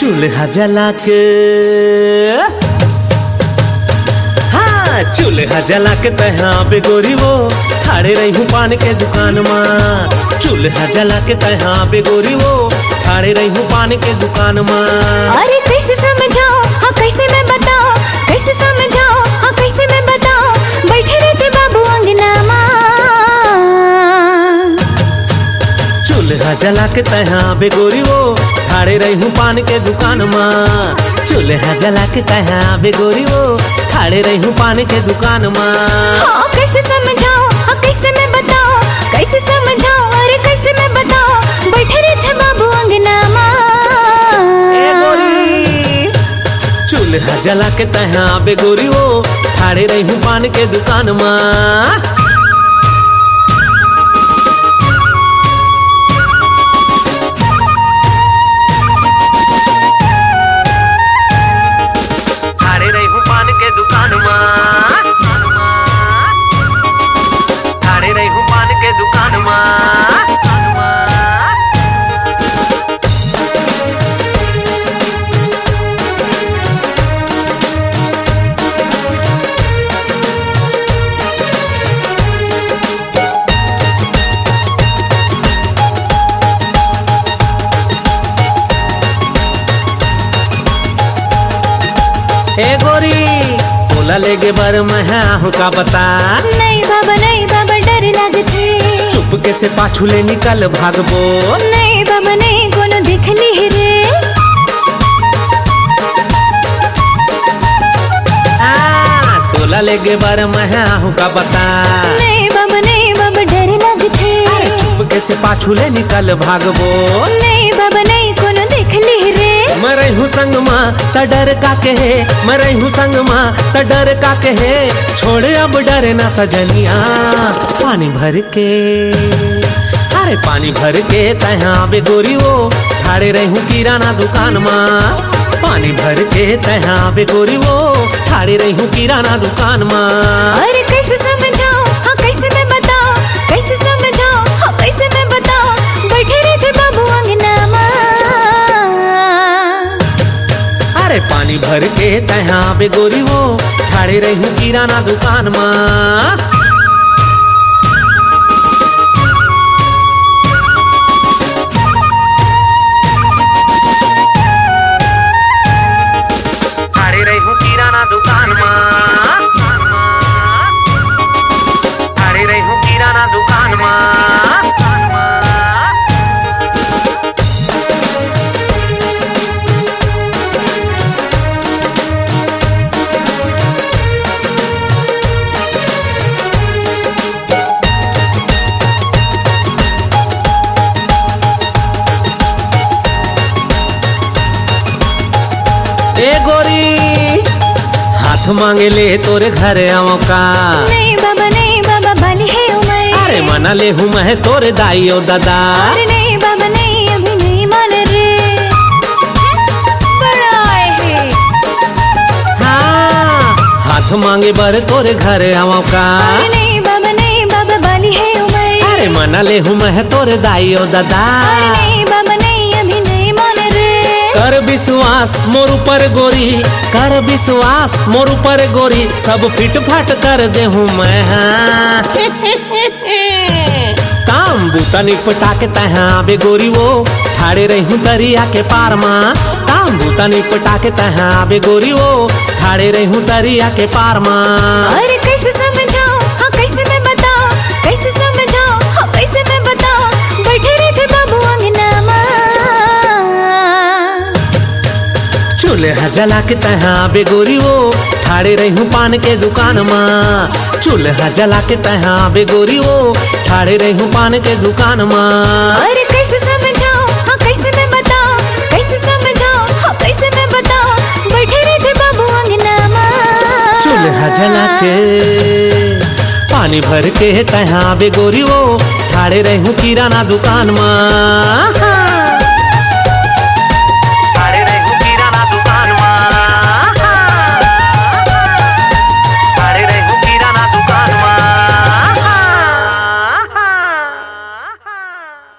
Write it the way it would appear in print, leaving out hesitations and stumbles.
चूल्हा जला के, हाँ चूल्हा जला के तहा बेगोरी वो ठाड़े रही हूँ पान के दुकान माँ। चूल्हा जला के तहा बेगोरी वो ठाड़े रही हूँ पान के दुकान माँ। अरे कैसे समझाओ, हाँ कैसे मैं बताओ, कैसे समझाओ, हाँ कैसे मैं बताओ, बैठे रहते बाबू अंगना माँ। चूल्हा जला के तहा बेगोरी वो ठाड़े रही हूँ पान के दुकान माँ। चूल्हा जला के तहा बेगोरी वो ठाड़े रही हूँ पान के दुकान माँ। हाँ कैसे समझाओ, हाँ कैसे मैं बताओ, कैसे समझाओ, अरे कैसे मैं बताओ, बैठे रहते बाबू अंगना माँ। चूल्हा जला के तहा बेगोरी वो ठाड़े रही हूँ पान के दुकान माँ। ए गोरी बोला लेगे बर मैं आहू का बता। नहीं बाबा डर लगते। चुपके से पाछू ले निकल भागबो। नहीं बाबा नहीं कोनो देख ली रे। तोला लेगे बर मैं आहू का बता। नहीं बाबा डर लगते। चुपके से पाछू ले निकल भागबो। नहीं बाबा नहीं कोनो देख ली रे। मरई हूँ संग माँ त डर का कहे, मरई हूँ संग माँ त डर का कहे, छोड़े अब डरे ना सजनिया। पानी भर के, अरे पानी भर के तहा बेगोरी वो ठाड़े रही हूँ किराना दुकान माँ। पानी भर के तहा बेगोरी वो ठाड़े रही हूँ किराना दुकान माँ। अरे कैसे समझाओ, हाँ कैसे मैं बताओ, कैसे समझाओ, हाँ कैसे मैं बताओ, बैठे रहते बाबू अंगना माँ। अरे पानी भर के तहा बेगोरी वो ठाड़े रही हूँ किराना दुकान माँ। ठाड़े रही हूँ किराना दुकान माँ। ठाड़े रही हूँ किराना दुकान माँ। ए गोरी हाथ मांगे ले तोरे घर आओ का। नहीं बाबा बाली है उमर। अरे मना ले हूँ मैं तोरे दाई ओ दादा। अरे नहीं बाबा नहीं अभी नहीं मान रे। बड़ा है। हाँ हाथ मांगे बर तोरे घर आओ का। अरे नहीं बाबा बाली है उमर। अरे मना ले हूँ मैं तोरे दाई ओ दादा। अरे नहीं बाबा नहीं अभी नहीं मान रे। कर विश्वास मोर ऊपर गोरी, कर विश्वास मोर ऊपर गोरी, सब फिट फाट कर दे हूँ मैं। हाँ काम बूता निपटा के तहा बेगोरी वो ठाड़े रही हूँ दरिया के पार माँ। काम बूता निपटा के तहा बेगोरी वो ठाड़े रही हूँ दरिया के पार माँ। अरे कैसे समझाओ, हाँ कैसे मैं बताओ, कैसे समझाओ, हाँ कैसे मैं बताओ, बैठे रहते बाबू अंगना माँ। चूल्हा जला के तहा बेगोरी वो ठाड़े रही हूँ पान के दुकान माँ। चूल्हा जला के तहा बेगोरी वो ठाड़े रही हूँ पान के दुकान माँ। अरे कैसे समझाओ, हाँ कैसे मैं बताओ, कैसे समझाओ, हाँ कैसे मैं बताओ, बैठे रहते बाबू अंगना माँ। चूल्हा जला के पानी भर के तहा बेगोरी वो ठाड़े रही हूँ किराना दुकान माँ।